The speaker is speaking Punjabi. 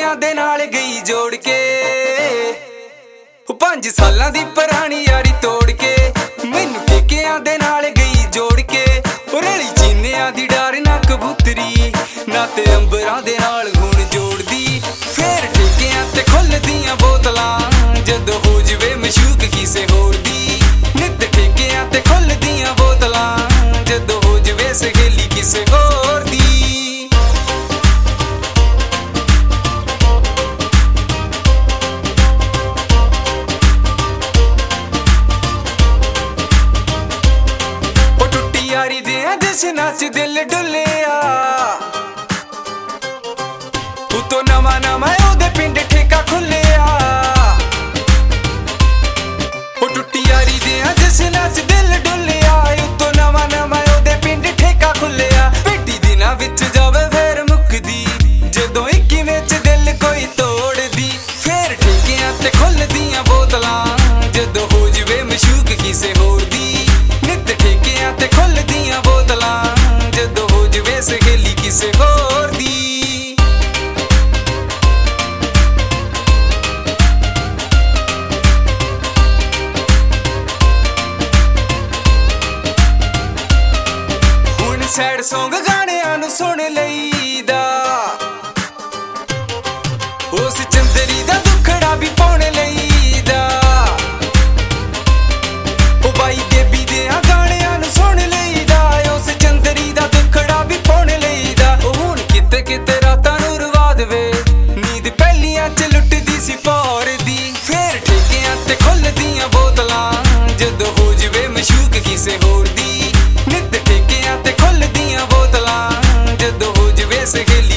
ਠੇਕਿਆਂ ਦੇ ਨਾਲ ਗਈ ਜੋੜ ਕੇ 5 ਸਾਲਾਂ ਦੀ ਪੁਰਾਣੀ ਯਾਰੀ ਤੋੜ ਕੇ ਮੈਨੂੰ ਠੇਕਿਆਂ ਦੇ ਨਾਲ ਗਈ ਜੋੜ ਕੇ ਰਲੀ ਚੀਨਿਆਂ ਦੀ ਡਰ ਨਾ ਕਬੂਤਰੀ ਨਾ ਤੇ ਅੰਬਰਾਂ ਦੇ ਨਾਲ ਹੁਣ ਜੋੜਦੀ ਫੇਰ ਠੇਕਿਆਂ ਤੇ ਖੁੱਲਦੀਆਂ ਬੋਤਲਾਂ ਜਦੋਂ ਹੋ ਜਵੇ ਮਸ਼ੂਕ ਕਿਸੇ ਹੋਰ ਦੀ ਨਿੱਤ ਠੇਕਿਆਂ ਤੇ ਖੁੱਲਦੀਆਂ ਬੋਤਲਾਂ ਜਦੋਂ ਹੋ ਜਵੇ ਸਹੇਲੀ ਕਿਸੇ ਹੋਰ ਦੀ ਯਾਰੀ ਦੇ ਜਸ਼ਨਾਂ ਚ ਦਿਲ ਡੁੱਲਿਆ ਉਤੋਂ ਨਵਾਂ ਉਹਦੇ ਪਿੰਡ ਠੇਕਾ ਖੁੱਲਿਆ ਉਹ ਟੁੱਟੀ ਯਾਰੀ ਦੇ ਜਸ਼ਨਾਂ ਚ ਦਿਲ ਡੁੱਲਿਆ ਉਤੋਂ ਨਵਾਂ ਉਹਦੇ ਪਿੰਡ ਠੇਕਾ ਖੁੱਲਿਆ ਪੇਟੀ ਦਿਨਾਂ ਵਿੱਚ ਜਾਵੇ ਫੇਰ ਮੁੱਕਦੀ ਜਦੋਂ ਇੱਕੀ ਵਿੱਚ ਦਿਲ ਕੋਈ ਤੋੜਦੀ ਫੇਰ ਠੇਕਿਆਂ ਤੇ ਖੁੱਲਦੀਆਂ ਬੋਤਲਾਂ ਜਦੋਂ ਹੋ ਜਵੇ ਮਸ਼ੂਕ ਕਿਸੇ ਹੋਰ ਦੀ ਨਿੱਤ ਠੇਕਿਆਂ ਤੇ ਖੁੱਲਦੀਆਂ ਬੋਤਲਾਂ ਜਦੋਂ ਹੋ ਜਵੇ ਸਹੇਲੀ ਕਿਸੇ ਹੋਰ ਦੀ ਹੁਣ ਸੈਡ ਸੌਂਗ ਗਾਣਿਆਂ ਨੂੰ ਸੁਣ ਲਈਦਾ ਉਸ ਚੰਦਰੀ ਦਾ ਦੁੱਖੜਾ ਵੀ ਪਾਉਣ ਲਈਦਾ ਉਹ ਬਾਈ ਬੇਬੀ ਦੇ ਗਾਣਿਆਂ ਨੂੰ ਸੁਣ ਲਈਦਾ ਉਸ ਚੰਦਰੀ ਦਾ ਦੁੱਖੜਾ ਵੀ ਪਾਉਣ ਲਈਦਾ ਉਹ ਹੁਣ ਕਿਤੇ ਕਿਤੇ ਰਾਤਾਂ ਨੂੰ ਰਵਾ ਦੇਵੇ ਨੀਂਦ ਪਹਿਲੀਆਂ ਚ ਲੁੱਟਦੀ ਸੀ ਪੌਰ ਦੀ ਫੇਰ ਠੇਕਿਆਂ ਤੇ ਖੁੱਲਦੀਆਂ ਬੋਤਲਾਂ ਜਦੋਂ ਹੋ ਜਵੇ ਮਸ਼ੂਕ ਕਿਸੇ ਹੋਰ ਦੀ ਨਿੱਤ ਠੇਕਿਆਂ ਤੇ ਖੁੱਲਦੀਆਂ ਬੋਤਲਾਂ ਜਦੋਂ ਹੋ ਜਵੇ ਸਹੇਲੀ